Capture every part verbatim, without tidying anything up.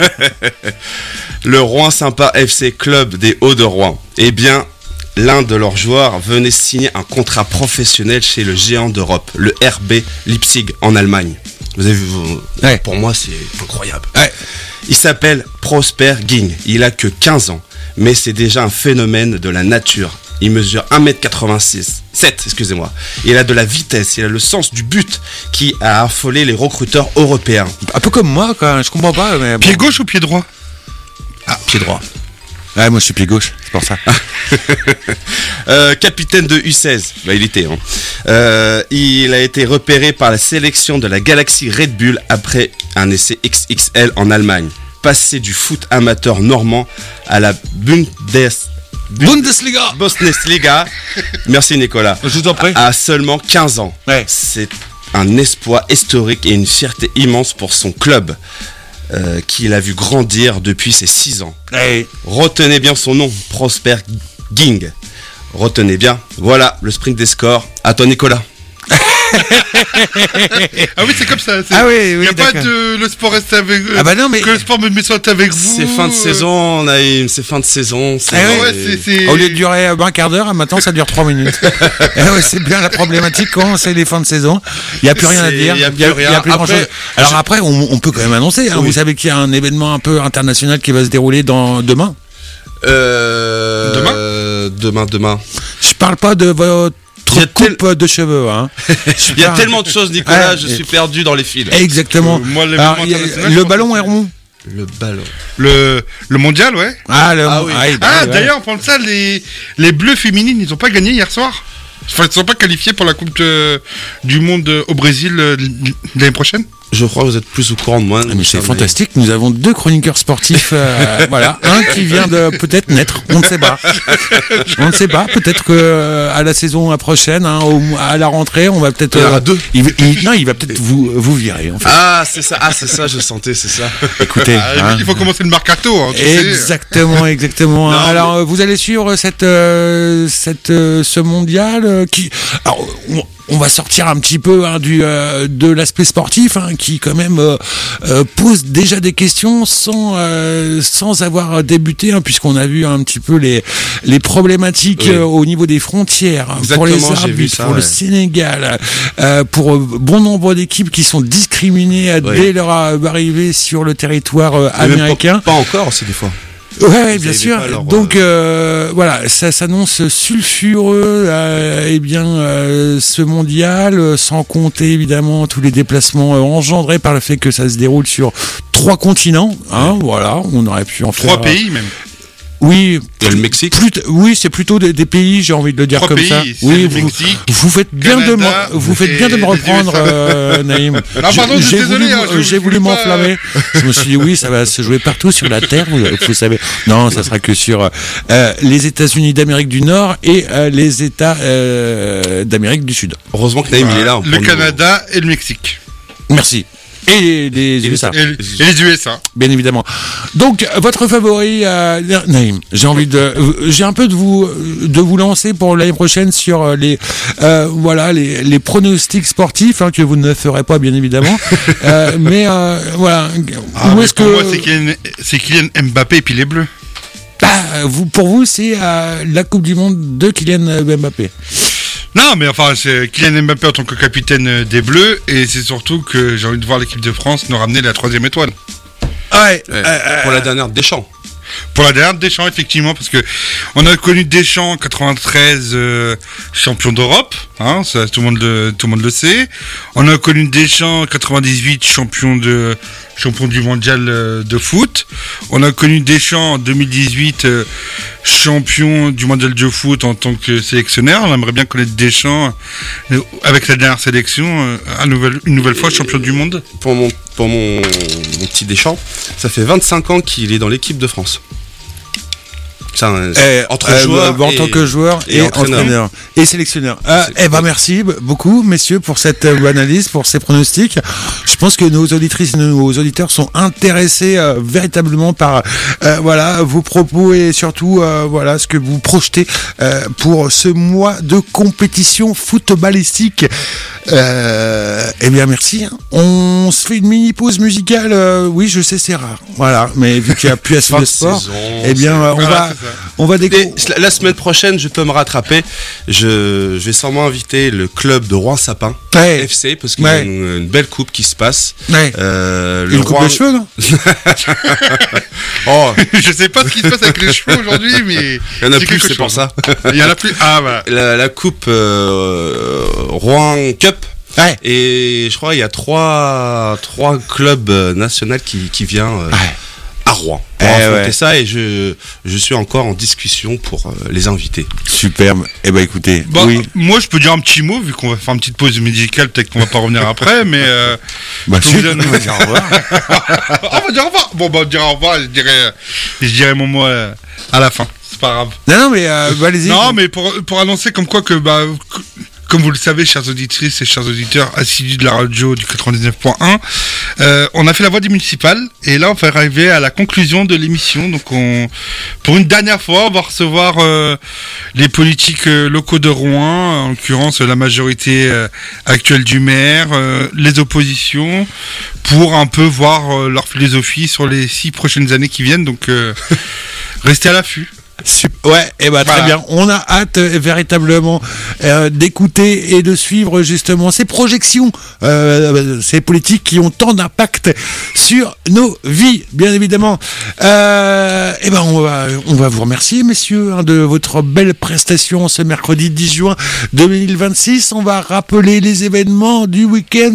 Le Rouen Sympa F C Club des Hauts-de-Rouen. Eh bien, l'un de leurs joueurs venait signer un contrat professionnel chez le géant d'Europe, le R B Leipzig en Allemagne. Vous avez vu, vous... ouais. Pour moi, c'est incroyable. Ouais. Il s'appelle Prosper Ging. Il a que quinze ans, mais c'est déjà un phénomène de la nature. Il mesure un mètre quatre-vingt-six, sept, excusez-moi. Il a de la vitesse, il a le sens du but qui a affolé les recruteurs européens. Un peu comme moi, quoi. Je comprends pas. Mais pied bon. Gauche ou pied droit? Ah, pied droit. Ouais, moi je suis pied gauche, c'est pour ça. euh, capitaine de U seize, bah, il était. Hein. Euh, il a été repéré par la sélection de la Galaxie Red Bull après un essai X X L en Allemagne. Passé du foot amateur normand à la Bundes... Bundesliga. Bundesliga. Merci Nicolas. Je vous en prie. À seulement quinze ans. Ouais. C'est un exploit historique et une fierté immense pour son club. Euh, qu'il a vu grandir depuis ses six ans. Hey. Retenez bien son nom, Prosper Ging. Retenez bien. Voilà le sprint des scores. À toi Nicolas. Ah oui, c'est comme ça. C'est... Ah oui, il oui, n'y a d'accord. pas de le sport reste avec eux. Ah bah non, mais que le sport me met soit avec vous. C'est fin de saison, on a une... c'est fin de saison. C'est... Ah oui. Ouais, c'est, c'est... Au lieu de durer un quart d'heure, maintenant ça dure trois minutes. Et ouais, c'est bien la problématique quand c'est les fins de saison. Il n'y a plus rien à dire. Il n'y a plus rien. Y a plus Après, grand-chose. Alors je... après, on, on peut quand même annoncer. Hein, oui. Vous savez qu'il y a un événement un peu international qui va se dérouler dans demain. Euh... Demain euh, Demain, demain. Je parle pas de votre coupe tel... de cheveux. Hein. Il y a tellement de choses, Nicolas, ah, je et... suis perdu dans les fils. Exactement. Euh, moi, Alors, a, le ballon est rond. Le ballon. Le, le mondial, ouais. Ah, le, ah, oui. ah, ah ouais. d'ailleurs, en parlant de ça, les, les Bleus féminines, ils n'ont pas gagné hier soir. Enfin, ils ne sont pas qualifiés pour la Coupe de, du Monde au Brésil euh, l'année prochaine. Je crois que vous êtes plus au courant de moi. Ah, mais c'est fantastique, nous avons deux chroniqueurs sportifs, euh, voilà, un qui vient de peut-être naître, on ne sait pas. On ne sait pas, peut-être que euh, à la saison prochaine, hein, au, à la rentrée, on va peut-être... Il y en aura euh, deux. Il, il, non, il va peut-être vous, vous virer, en fait. Ah, c'est ça, ah, c'est ça, je sentais, c'est ça. Écoutez, ah, hein. Il faut commencer le mercato. Hein, tu exactement, sais. exactement. Non, alors, mais... vous allez suivre cette, euh, cette, euh, ce mondial euh, qui... Alors, on, on va sortir un petit peu hein, du, euh, de l'aspect sportif hein, qui quand même euh, euh, pose déjà des questions sans, euh, sans avoir débuté hein, puisqu'on a vu un petit peu les, les problématiques oui. euh, au niveau des frontières exactement, pour les arbitres, ça, pour ouais. le Sénégal, euh, pour euh, bon nombre d'équipes qui sont discriminées oui. dès leur arrivée sur le territoire euh, américain. Pas, pas encore aussi des fois. Ouais, bien sûr. Leur, Donc euh, voilà, ça s'annonce sulfureux. Euh, eh bien, euh, ce mondial, euh, sans compter évidemment tous les déplacements euh, engendrés par le fait que ça se déroule sur trois continents. Hein, voilà, on aurait pu en faire trois pays même. Oui, il y a le Mexique. Plus, oui, c'est plutôt des, des pays, j'ai envie de le dire Trois comme pays, ça. C'est oui, le vous, Mexique, vous faites bien Canada, de me, vous faites bien de me reprendre, euh, Naïm. Non, pardon, j'ai désolé, voulu, hein, je, j'ai je voulu m'enflammer. pas... Je me suis dit oui, ça va se jouer partout sur la terre, vous, vous savez. Non, ça sera que sur euh, les États-Unis d'Amérique du Nord et euh, les États euh, d'Amérique du Sud. Heureusement que Naïm voilà, il est là. Le Canada nous... et le Mexique. Merci. Et les, les U S A. Et, et les U S A. Bien évidemment. Donc, votre favori, euh, Naïm, j'ai envie de, j'ai un peu de vous, de vous lancer pour l'année prochaine sur les, euh, voilà, les, les pronostics sportifs, hein, que vous ne ferez pas, bien évidemment. euh, mais, euh, voilà. Ah, où mais est-ce pour que. moi, c'est Kylian, c'est Kylian Mbappé et puis les Bleus. Ah, vous, pour vous, c'est euh, la Coupe du Monde de Kylian Mbappé. Non, mais enfin, c'est Kylian Mbappé en tant que capitaine des Bleus, et c'est surtout que j'ai envie de voir l'équipe de France nous ramener la troisième étoile. Ouais. ouais euh, pour la dernière Deschamps. Pour la dernière Deschamps, effectivement, parce que on a connu Deschamps en quatre-vingt-treize euh, champion d'Europe, hein, ça tout le monde le, tout le monde le sait. On a connu Deschamps en quatre-vingt-dix-huit champion de champion du mondial euh, de foot. On a connu Deschamps en deux mille dix-huit euh, champion du mondial de foot en tant que sélectionneur. On aimerait bien connaître Deschamps euh, avec la dernière sélection, euh, à nouvelle, une nouvelle fois champion du monde. Pour mon pour mon, mon petit Deschamps, ça fait vingt-cinq ans qu'il est dans l'équipe de France. C'est un- Eh, entre euh, joueur en et- tant que joueur et, et entraîneur. entraîneur. et sélectionneur. Euh, C'est- eh ben merci b- beaucoup messieurs pour cette euh, analyse, pour ces pronostics. Je pense que nos auditrices et nos auditeurs sont intéressés euh, véritablement par euh, voilà vos propos et surtout euh, voilà ce que vous projetez euh, pour ce mois de compétition footballistique. Euh, eh bien merci. On se fait une mini pause musicale. euh, oui, je sais c'est rare. Voilà, mais vu qu'il n'y a plus assez Fin de de sport, saison, eh bien euh, on Voilà, va c'est ça. on va Et découvrir. la- la semaine prochaine, je peux me rattraper. Je, je vais sûrement inviter le club de Rouen-Sapin Ouais. F C parce qu'il Ouais. y a une, une belle coupe qui se passe. Ouais. Euh, le Une coupe Rouen- de cheveux, non? Oh, Je sais pas ce qui se passe avec les cheveux aujourd'hui, mais. il y en a c'est plus, quelque c'est pour chose. ça. Il y en a plus. Ah, voilà. La, la coupe euh, Rouen Cup. Ouais. Et je crois il y a trois, trois clubs euh, nationaux qui, qui viennent euh, Ouais. à Rouen pour Eh affronter ouais. ça et je, je suis encore en discussion pour euh, les inviter. Superbe. Eh ben écoutez, Bon, oui. moi je peux dire un petit mot vu qu'on va faire une petite pause musicale, peut-être qu'on va pas revenir après, mais euh, Bah, je si, vous donne- on va dire au revoir. Ah, on va dire au revoir. Bon bah on dira au revoir, je dirais, je dirais mon mot euh, à la fin. C'est pas grave. Non, non, mais euh, bah, allez-y. Non, mais pour, pour annoncer comme quoi que, bah, que- comme vous le savez, chers auditrices et chers auditeurs assidus de la radio du quatre-vingt-dix-neuf point un, euh, on a fait la voix des municipales et là on va arriver à la conclusion de l'émission. Donc on, pour une dernière fois, on va recevoir euh, les politiques euh, locaux de Rouen, en l'occurrence la majorité euh, actuelle du maire, euh, les oppositions, pour un peu voir euh, leur philosophie sur les six prochaines années qui viennent. Donc euh, restez à l'affût. Sup- Ouais, et bah très Voilà. bien. On a hâte euh, véritablement euh, d'écouter et de suivre justement ces projections, euh, ces politiques qui ont tant d'impact sur nos vies, bien évidemment. Euh, et ben on va, on va vous remercier, messieurs, hein, de votre belle prestation ce mercredi dix juin deux mille vingt-six. On va rappeler les événements du week-end,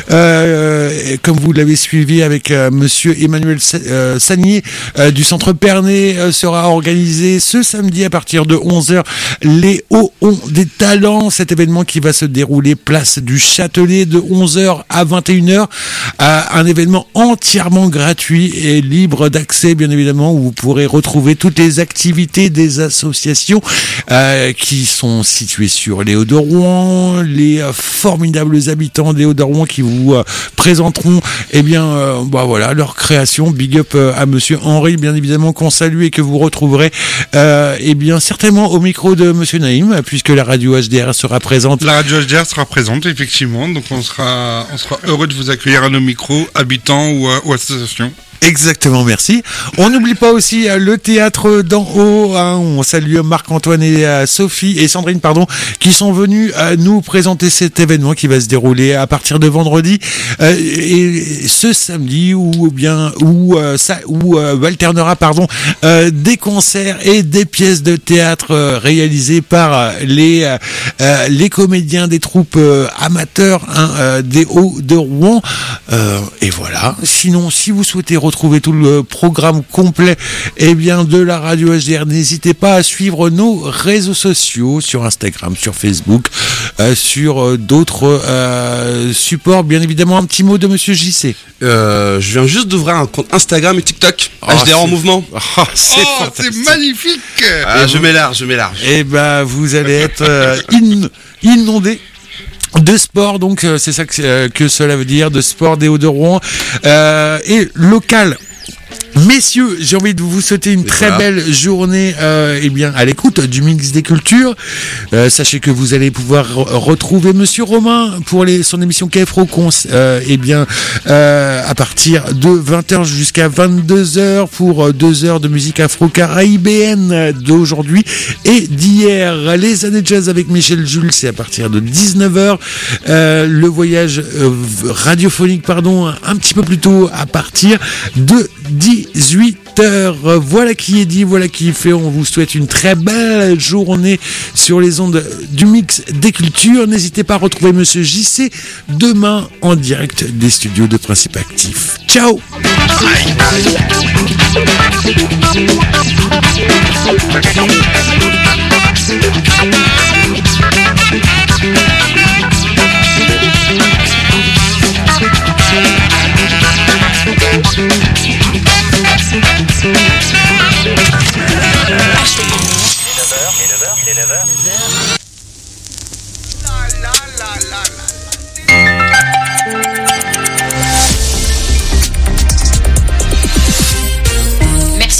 euh, et comme vous l'avez suivi avec euh, Monsieur Emmanuel Sa- euh, Sagnier euh, du Centre Pernet, euh, sera organisé ce samedi à partir de onze heures les Hauts ont des talents, cet événement qui va se dérouler place du Châtelet de onze heures à vingt et une heures, euh, un événement entièrement gratuit et libre d'accès bien évidemment, où vous pourrez retrouver toutes les activités des associations euh, qui sont situées sur les Hauts-de-Rouen, les euh, formidables habitants des Hauts-de-Rouen qui vous euh, présenteront eh bien euh, bah voilà leur création. Big up euh, à Monsieur Henri bien évidemment, qu'on salue et que vous retrouverez euh, eh bien certainement au micro de Monsieur Naïm, puisque la radio H D R sera présente. La radio H D R sera présente, effectivement, donc on sera, on sera heureux de vous accueillir à nos micros, habitants ou, euh, ou associations. Exactement, merci. On n'oublie pas aussi euh, le théâtre d'en haut, hein. On salue Marc-Antoine et euh, Sophie et Sandrine, pardon, qui sont venus euh, nous présenter cet événement qui va se dérouler à partir de vendredi euh, et ce samedi, ou bien ou euh, ça ou euh, alternera pardon euh, des concerts et des pièces de théâtre euh, réalisées par euh, les euh, euh, les comédiens des troupes euh, amateurs hein, euh, des Hauts de Rouen. Euh, et voilà. Sinon, si vous souhaitez retrouver tout le programme complet eh bien, de la radio H D R, n'hésitez pas à suivre nos réseaux sociaux sur Instagram, sur Facebook, euh, sur euh, d'autres euh, supports. Bien évidemment, un petit mot de Monsieur J C. Euh, je viens juste d'ouvrir un compte Instagram et TikTok. Ah, H D R en c'est- mouvement. Oh, c'est Oh, fantastique. c'est magnifique! Ah, je m'élarge, je m'élarge. Eh ben, vous allez être euh, in- inondé de sport, donc euh, c'est ça que, euh, que cela veut dire, de sport des Hauts-de-Rouen euh, et local. Messieurs, j'ai envie de vous souhaiter une Et très voilà. belle journée euh, eh bien, à l'écoute du Mix des Cultures. Euh, sachez que vous allez pouvoir re- retrouver Monsieur Romain pour les, son émission K F R O Cons euh, eh bien, euh, à partir de vingt heures jusqu'à vingt-deux heures pour euh, deux heures de musique afro-caribéenne d'aujourd'hui et d'hier. Les années de jazz avec Michel Jules, c'est à partir de dix-neuf heures. Euh, le voyage euh, radiophonique, pardon, un petit peu plus tôt à partir de dix-huit heures. Voilà qui est dit, voilà qui est fait. On vous souhaite une très belle journée sur les ondes du Mix des Cultures. N'hésitez pas à retrouver Monsieur J C demain en direct des studios de Principe Actif. Ciao.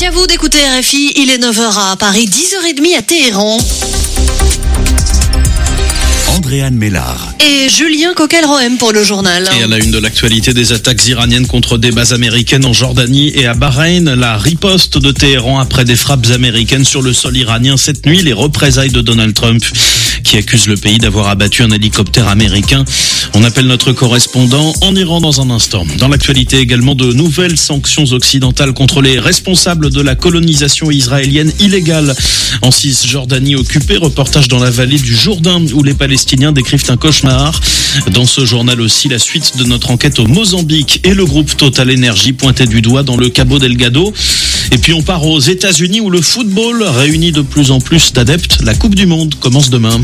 à vous d'écouter R F I, il est neuf heures à Paris, dix heures trente à Téhéran. Andréane Mélard et Julien Coquel-Rohem pour le journal. Et à la une de l'actualité, des attaques iraniennes contre des bases américaines en Jordanie et à Bahreïn. La riposte de Téhéran après des frappes américaines sur le sol iranien cette nuit. Les représailles de Donald Trump qui accuse le pays d'avoir abattu un hélicoptère américain. On appelle notre correspondant en Iran dans un instant. Dans l'actualité également, de nouvelles sanctions occidentales contre les responsables de la colonisation israélienne illégale en Cisjordanie occupée. Reportage dans la vallée du Jourdain où les Palestiniens décrivent un cauchemar. Dans ce journal aussi, la suite de notre enquête au Mozambique et le groupe Total Energy pointé du doigt dans le Cabo Delgado. Et puis on part aux États-Unis où le football réunit de plus en plus d'adeptes. La Coupe du Monde commence demain.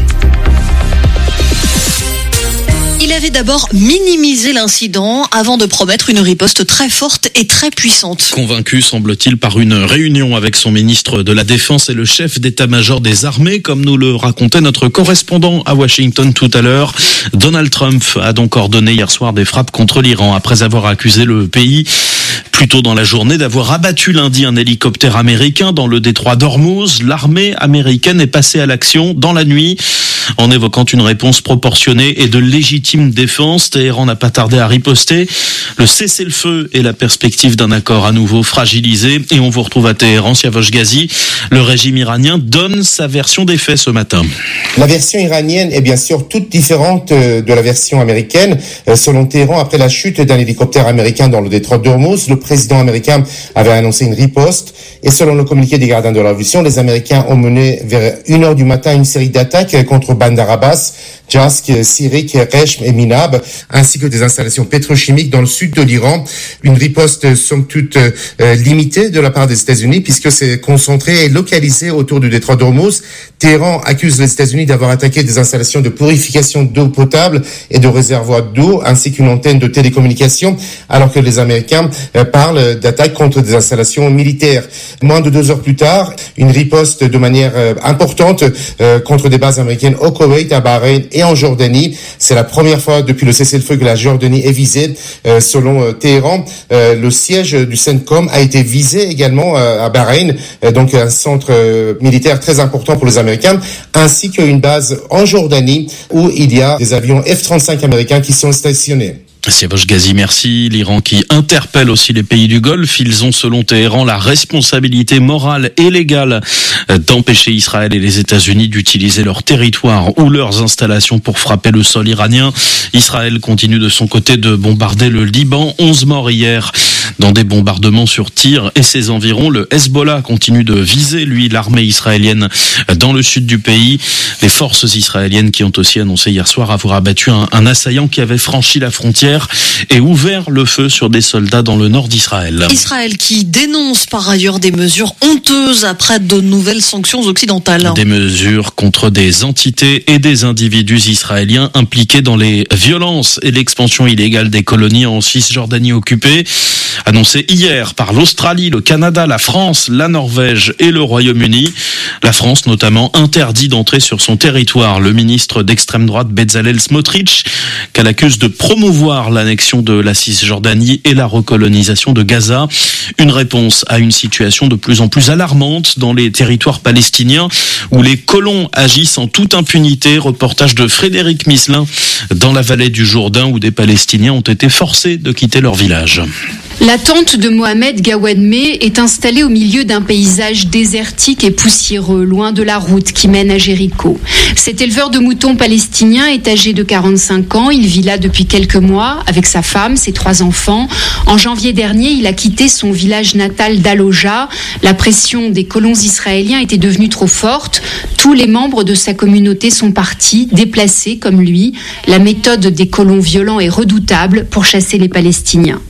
Il avait d'abord minimisé l'incident avant de promettre une riposte très forte et très puissante. Convaincu, semble-t-il, par une réunion avec son ministre de la Défense et le chef d'état-major des armées, comme nous le racontait notre correspondant à Washington tout à l'heure. Donald Trump a donc ordonné hier soir des frappes contre l'Iran après avoir accusé le pays plus tôt dans la journée d'avoir abattu lundi un hélicoptère américain dans le détroit d'Ormuz. L'armée américaine est passée à l'action dans la nuit en évoquant une réponse proportionnée et de légitime défense. Téhéran n'a pas tardé à riposter. Le cessez-le-feu et la perspective d'un accord à nouveau fragilisé. Et on vous retrouve à Téhéran, Siavash Ghazi. Le régime iranien donne sa version des faits ce matin. La version iranienne est bien sûr toute différente de la version américaine. Selon Téhéran, après la chute d'un hélicoptère américain dans le détroit d'Ormuz, le président américain avait annoncé une riposte. Et selon le communiqué des gardiens de la révolution, les Américains ont mené vers une heure du matin une série d'attaques contre Bandar Abbas, Jask, Sirik, Reshm et Minab, ainsi que des installations pétrochimiques dans le sud de l'Iran. Une riposte somme toute euh, limitée de la part des États-Unis puisque c'est concentré et localisé autour du détroit d'Ormuz. Téhéran accuse les États-Unis d'avoir attaqué des installations de purification d'eau potable et de réservoirs d'eau, ainsi qu'une antenne de télécommunication, alors que les Américains euh, parlent d'attaques contre des installations militaires. Moins de deux heures plus tard, une riposte de manière euh, importante euh, contre des bases américaines au Koweït, à Bahreïn et en Jordanie. C'est la première fois depuis le cessez-le-feu que la Jordanie est visée. Euh, selon euh, Téhéran, euh, le siège du CENTCOM a été visé également euh, à Bahreïn, euh, donc un centre euh, militaire très important pour les Américains, ainsi qu'une base en Jordanie où il y a des avions F trente-cinq américains qui sont stationnés. Siavash Ghazi, merci. L'Iran qui interpelle aussi les pays du Golfe. Ils ont, selon Téhéran, la responsabilité morale et légale d'empêcher Israël et les États-Unis d'utiliser leur territoire ou leurs installations pour frapper le sol iranien. Israël continue de son côté de bombarder le Liban. onze morts hier dans des bombardements sur Tyr et ses environs. Le Hezbollah continue de viser, lui, l'armée israélienne dans le sud du pays. Les forces israéliennes qui ont aussi annoncé hier soir avoir abattu un, un assaillant qui avait franchi la frontière et ouvert le feu sur des soldats dans le nord d'Israël. Israël qui dénonce par ailleurs des mesures honteuses après de nouvelles sanctions occidentales. Des mesures contre des entités et des individus israéliens impliqués dans les violences et l'expansion illégale des colonies en Cisjordanie occupée. Annoncé hier par l'Australie, le Canada, la France, la Norvège et le Royaume-Uni. La France notamment interdit d'entrer sur son territoire le ministre d'extrême droite Bezalel Smotrich, qu'elle accuse de promouvoir l'annexion de la Cisjordanie et la recolonisation de Gaza. Une réponse à une situation de plus en plus alarmante dans les territoires palestiniens où les colons agissent en toute impunité. Reportage de Frédéric Misselin dans la vallée du Jourdain où des Palestiniens ont été forcés de quitter leur village. La tente de Mohamed Gawadme est installée au milieu d'un paysage désertique et poussiéreux, loin de la route qui mène à Jéricho. Cet éleveur de moutons palestinien est âgé de quarante-cinq ans. Il vit là depuis quelques mois avec sa femme, ses trois enfants. En janvier dernier, il a quitté son village natal d'Aloja. La pression des colons israéliens était devenue trop forte. Tous les membres de sa communauté sont partis, déplacés comme lui. La méthode des colons violents est redoutable pour chasser les Palestiniens.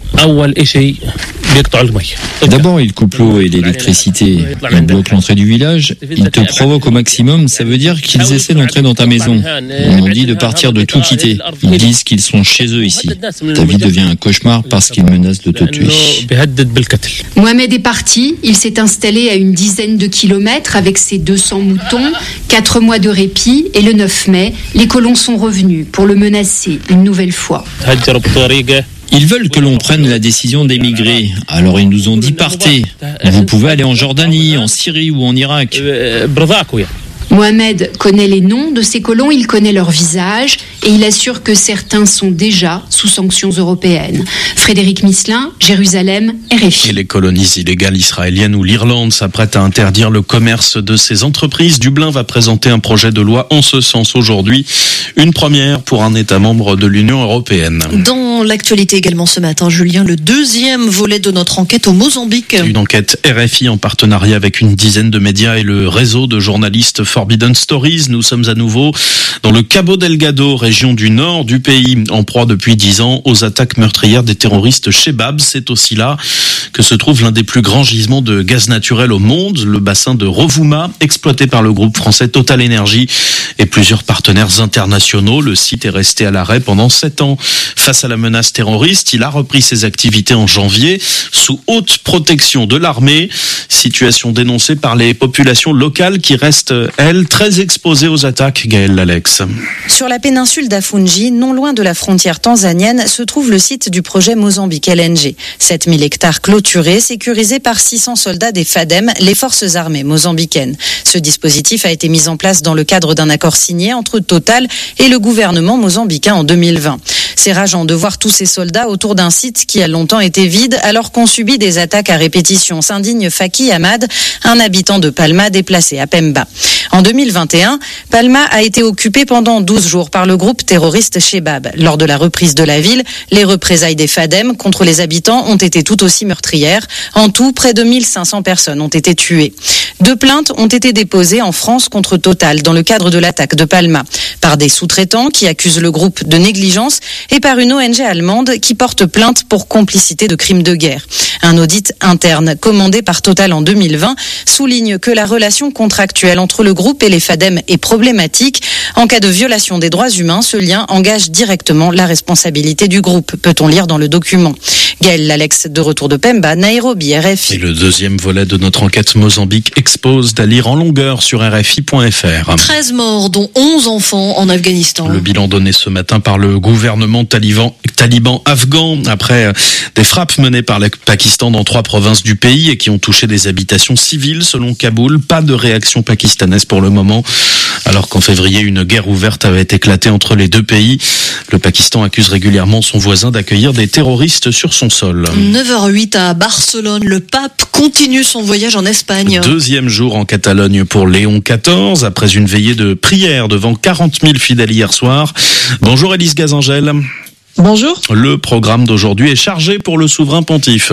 D'abord, ils coupent l'eau et l'électricité. Ils bloquent l'entrée du village. Ils te provoquent au maximum. Ça veut dire qu'ils essaient d'entrer dans ta maison. Ils m'ont dit de partir, de tout quitter. Ils disent qu'ils sont chez eux ici. Ta vie devient un cauchemar parce qu'ils menacent de te tuer. Mohamed est parti. Il s'est installé à une dizaine de kilomètres avec ses deux cents moutons. Quatre mois de répit et le neuf mai, les colons sont revenus pour le menacer une nouvelle fois. Ils veulent que l'on prenne la décision d'émigrer. Alors ils nous ont dit partez. Vous pouvez aller en Jordanie, en Syrie ou en Irak. Mohamed connaît les noms de ces colons, il connaît leur visage et il assure que certains sont déjà sous sanctions européennes. Frédéric Misselin, Jérusalem, R F I. Et les colonies illégales israéliennes ou l'Irlande s'apprêtent à interdire le commerce de ces entreprises. Dublin va présenter un projet de loi en ce sens aujourd'hui. Une première pour un État membre de l'Union européenne. Dans l'actualité également ce matin, Julien, le deuxième volet de notre enquête au Mozambique. Une enquête R F I en partenariat avec une dizaine de médias et le réseau de journalistes Forbidden Stories. Nous sommes à nouveau dans le Cabo Delgado, région du nord du pays, en proie depuis dix ans aux attaques meurtrières des terroristes Chebab. C'est aussi là que se trouve l'un des plus grands gisements de gaz naturel au monde, le bassin de Rovuma, exploité par le groupe français Total Energy et plusieurs partenaires internationaux. Le site est resté à l'arrêt pendant sept ans. Face à la menace terroriste, il a repris ses activités en janvier, sous haute protection de l'armée. Situation dénoncée par les populations locales qui restent, elles, très exposées aux attaques. Gaëlle Lalex. Sur la péninsule d'Afungi, non loin de la frontière tanzanienne, se trouve le site du projet Mozambique L N G. sept mille hectares clôturés, sécurisés par six cents soldats des FADEM, les forces armées mozambicaines. Ce dispositif a été mis en place dans le cadre d'un accord signé entre Total et le gouvernement mozambicain en deux mille vingt. C'est rageant de voir tous ces soldats autour d'un site qui a longtemps été vide alors qu'on subit des attaques à répétition, s'indigne Faki Ahmad, un habitant de Palma déplacé à Pemba. En deux mille vingt et un, Palma a été occupée pendant douze jours par le groupe terroriste Chebab. Lors de la reprise de la ville, les représailles des FADEM contre les habitants ont été tout aussi meurtrières. En tout, près de mille cinq cents personnes ont été tuées. Deux plaintes ont été déposées en France contre Total dans le cadre de l'attaque de Palma, par des sous-traitants qui accusent le groupe de négligence et par une O N G allemande qui porte plainte pour complicité de crimes de guerre. Un audit interne commandé par Total en deux mille vingt souligne que la relation contractuelle entre le groupe et les FADEM est problématique. En cas de violation des droits humains, ce lien engage directement la responsabilité du groupe, peut-on lire dans le document. Gaëlle Lalex, de retour de Pemba, Nairobi, R F I. Et le deuxième volet de notre enquête Mozambique expose à lire en longueur sur R F I point F R. treize morts, dont onze enfants en Afghanistan. Le bilan donné ce matin par le gouvernement taliban, taliban afghan après des frappes menées par le Pakistan dans trois provinces du pays et qui ont touché des habitations civiles selon Kaboul. Pas de réaction pakistanaise pour le moment, alors qu'en février, une guerre ouverte avait éclaté entre les deux pays. Le Pakistan accuse régulièrement son voisin d'accueillir des terroristes sur son sol. neuf heures huit à Barcelone, le pape continue son voyage en Espagne. Deuxième jour en Catalogne pour Léon quatorze, après une veillée de prière devant quarante mille fidèles hier soir. Bonjour Élise Gazangel. Bonjour. Le programme d'aujourd'hui est chargé pour le souverain pontife.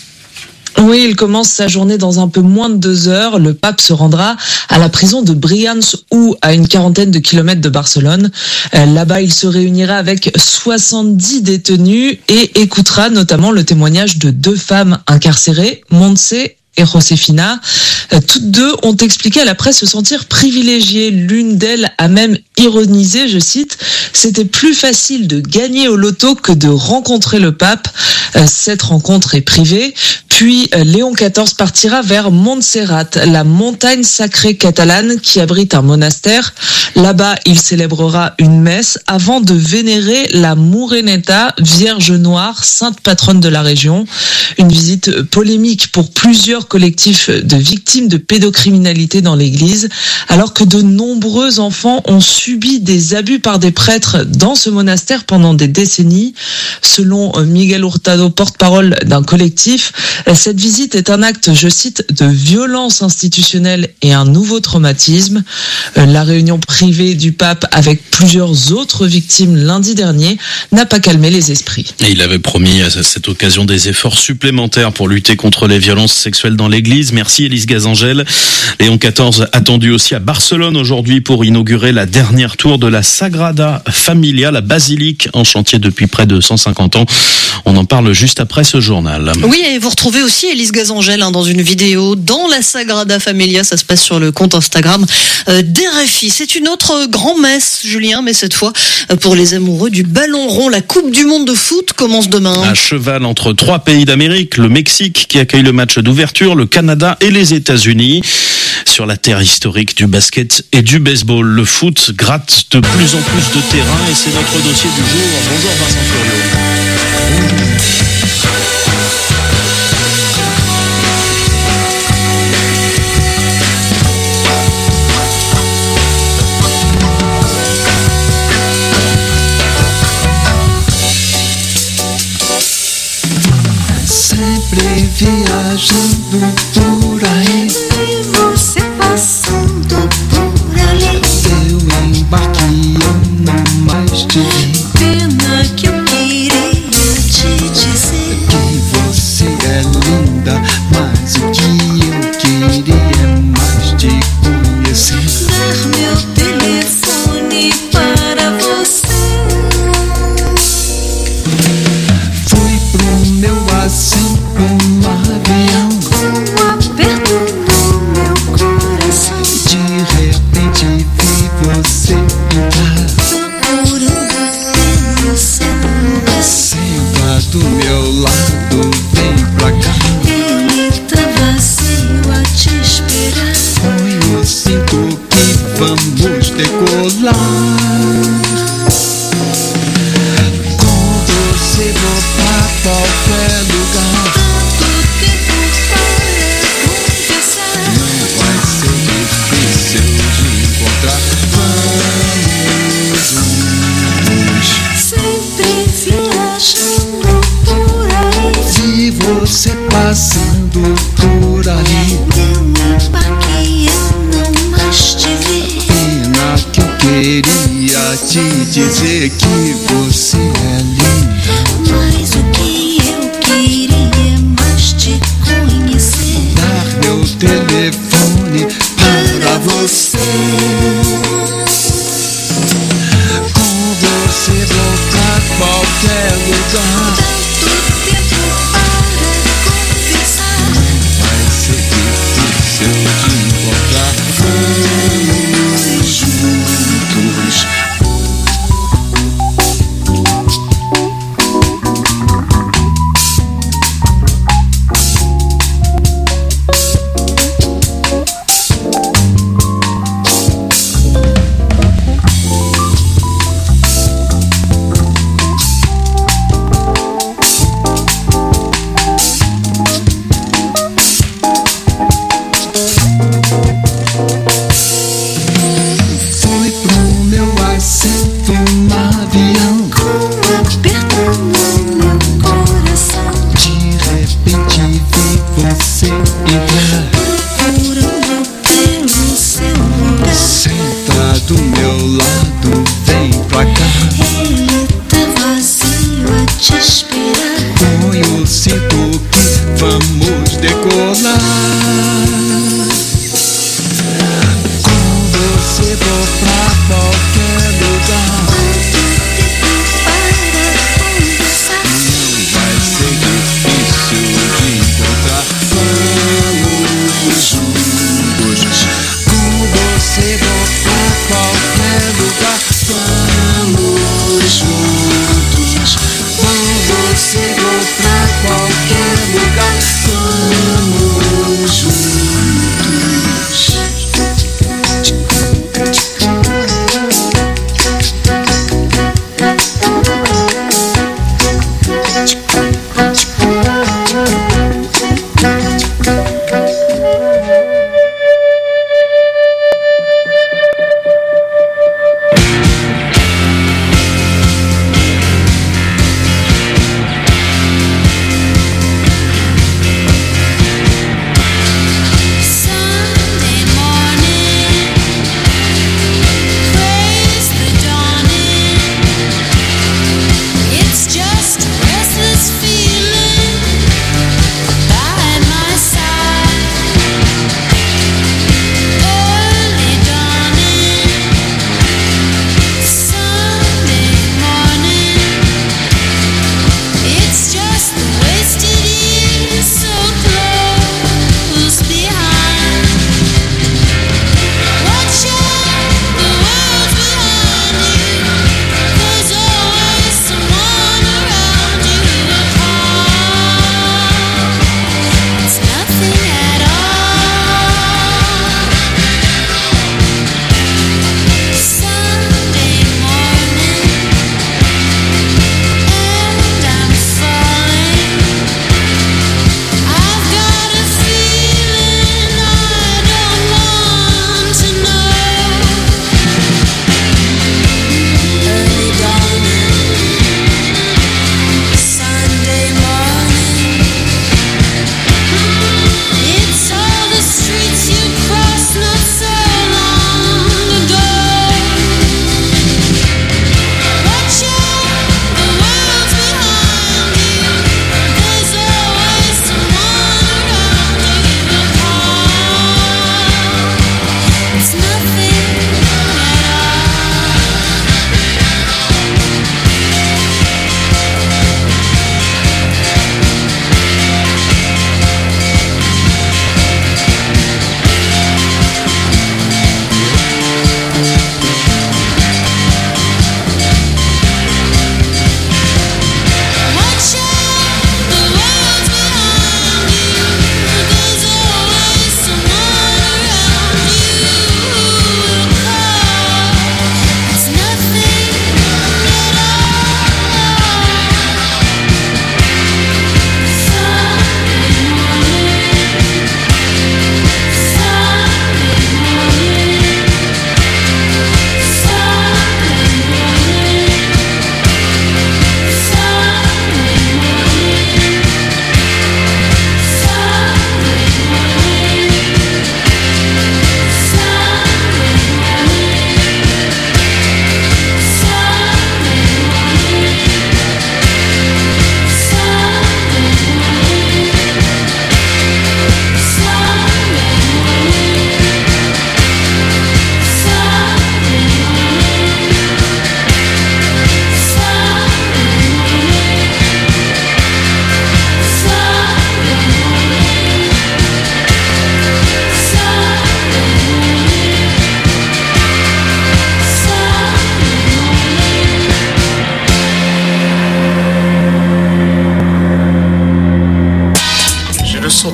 Oui, il commence sa journée dans un peu moins de deux heures. Le pape se rendra à la prison de Brians ou à une quarantaine de kilomètres de Barcelone. Là-bas, il se réunira avec soixante-dix détenus et écoutera notamment le témoignage de deux femmes incarcérées, Montse et Josefina. Toutes deux ont expliqué à la presse se sentir privilégiées. L'une d'elles a même ironisé, je cite, « C'était plus facile de gagner au loto que de rencontrer le pape. » Cette rencontre est privée. Puis Léon quatorze partira vers Montserrat, la montagne sacrée catalane qui abrite un monastère. Là-bas, il célébrera une messe avant de vénérer la Moreneta, Vierge Noire, sainte patronne de la région. Une visite polémique pour plusieurs collectifs de victimes de pédocriminalité dans l'église, alors que de nombreux enfants ont subi des abus par des prêtres dans ce monastère pendant des décennies. Selon Miguel Hurtado, porte-parole d'un collectif, cette visite est un acte, je cite, de violence institutionnelle et un nouveau traumatisme. La réunion privée du pape avec plusieurs autres victimes lundi dernier n'a pas calmé les esprits. Et il avait promis à cette occasion des efforts supplémentaires pour lutter contre les violences sexuelles dans l'église. Merci Élise Gazangel. Léon quatorze attendu aussi à Barcelone aujourd'hui pour inaugurer la dernière tour de la Sagrada Familia, la basilique en chantier depuis près de cent cinquante ans. On en parle juste après ce journal. Oui, et vous retrouvez aussi Élise Gazangel hein, dans une vidéo dans la Sagrada Familia. Ça se passe sur le compte Instagram euh, d'R F I. C'est une autre grand-messe, Julien, mais cette fois euh, pour les amoureux du ballon rond. La Coupe du Monde de foot commence demain. Un cheval entre trois pays d'Amérique, le Mexique qui accueille le match d'ouverture, le Canada et les États-Unis. sur la terre historique du basket et du baseball. Le foot gratte de plus en plus de terrain et c'est notre dossier du jour. Bonjour Vincent Furiot. Sempre viajando por aí, e você passando por ali. Eu embarquei, eu não mais te vi. Pena que eu queria te dizer que você é linda, mas o que eu queria é mais te conhecer. Dar meu telefone para você. Fui pro meu assento no avião, com um aperto no meu coração. De repente vi você entrar, procurando pelo celular. Senta do meu lado, vem pra cá. Ele tá vazio a te esperar. Põe o cinto que vamos decolar. Com você vou pra qualquer lugar. Tanto tempo para conversar. Não vai ser difícil de encontrar. Vamos juntos, sempre viajando por aí. Vi você passando por ali. Eu me embarquei, eu não mais te vi. Pena que eu queria te dizer que você é linda, mas o que eu queria é mais te conhecer. Dar meu telefone para você. Com você vou pra qualquer lugar. Tanto tempo para conversar. Não vai ser difícil de encontrar. Vamos juntos. Fui pro meu assento no avião, com um aperto no meu coração. De repente vi você entrar, procurando pelo celular. Senta do meu lado, vem pra cá. Ele tá vazio a te esperar. Põe o cinto que vamos decolar. Com você vou pra qualquer lugar. Tanto tempo para conversar. Não vai ser difícil de encontrar. Vamos juntos. Com você vou pra qualquer lugar. Vamos juntos. Com você vou pra qualquer lugar. Vamos juntos.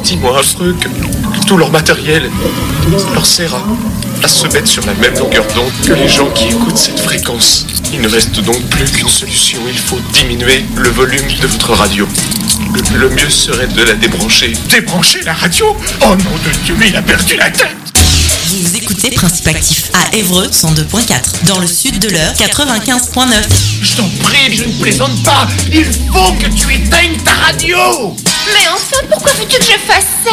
dis-moi un truc. Tout leur matériel leur sert à, à se mettre sur la même longueur d'onde que les gens qui écoutent cette fréquence. Il ne reste donc plus qu'une solution. Il faut diminuer le volume de votre radio. Le, le mieux serait de la débrancher. Débrancher la radio? Oh nom de Dieu, il a perdu la tête! Vous écoutez Principe Actif à Évreux cent deux point quatre, dans le sud de l'Eure quatre-vingt-quinze point neuf. Je t'en prie, je ne plaisante pas. Il faut que tu éteignes ta radio. Mais enfin, pourquoi veux-tu que je fasse ça?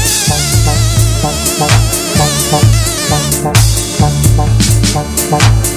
Bye.